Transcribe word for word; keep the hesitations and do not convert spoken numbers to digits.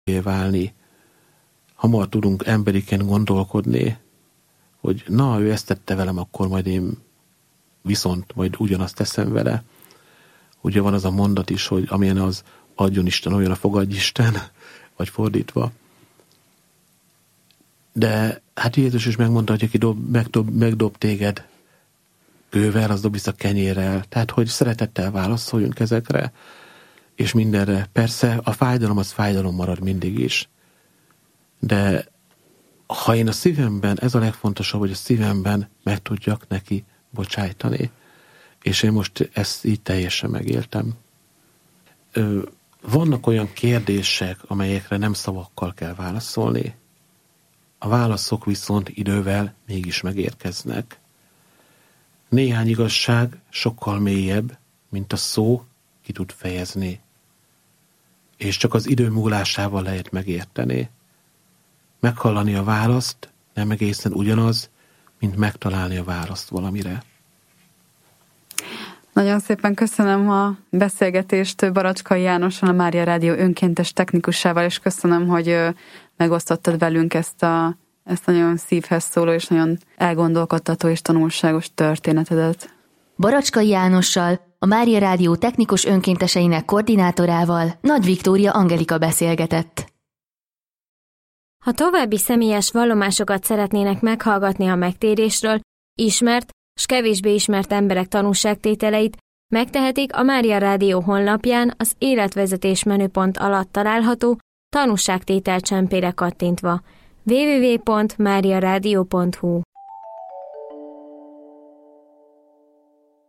válni, hamar tudunk emberiként gondolkodni, hogy na, ő ezt tette velem, akkor majd én viszont majd ugyanazt teszem vele. Ugye van az a mondat is, hogy amilyen az adjon Isten, olyan a fogadj Isten, vagy fordítva. De hát Jézus is megmondta, hogy aki dob, megdob, megdob téged kővel, az dob vissza kenyérrel. Tehát, hogy szeretettel válaszoljunk ezekre, és mindenre. Persze a fájdalom az fájdalom marad mindig is. De ha én a szívemben, ez a legfontosabb, hogy a szívemben meg tudjak neki bocsájtani. És én most ezt így teljesen megéltem. Ö, vannak olyan kérdések, amelyekre nem szavakkal kell válaszolni. A válaszok viszont idővel mégis megérkeznek. Néhány igazság sokkal mélyebb, mint a szó ki tud fejezni. És csak az idő múlásával lehet megérteni. Meghallani a választ nem egészen ugyanaz, mint megtalálni a választ valamire. Nagyon szépen köszönöm a beszélgetést Baracskai Jánossal, a Mária Rádió önkéntes technikusával, és köszönöm, hogy megosztottad velünk ezt a, ezt a nagyon szívhez szóló és nagyon elgondolkodtató és tanulságos történetedet. Baracskai Jánossal, a Mária Rádió technikus önkénteseinek koordinátorával, Nagy Viktória Angelika beszélgetett. Ha további személyes vallomásokat szeretnének meghallgatni a megtérésről, ismert s kevésbé ismert emberek tanúságtételeit, megtehetik a Mária Rádió honlapján az életvezetés menüpont alatt található tanúságtétel csempére kattintva. double-u double-u double-u pont mária rádió pont hu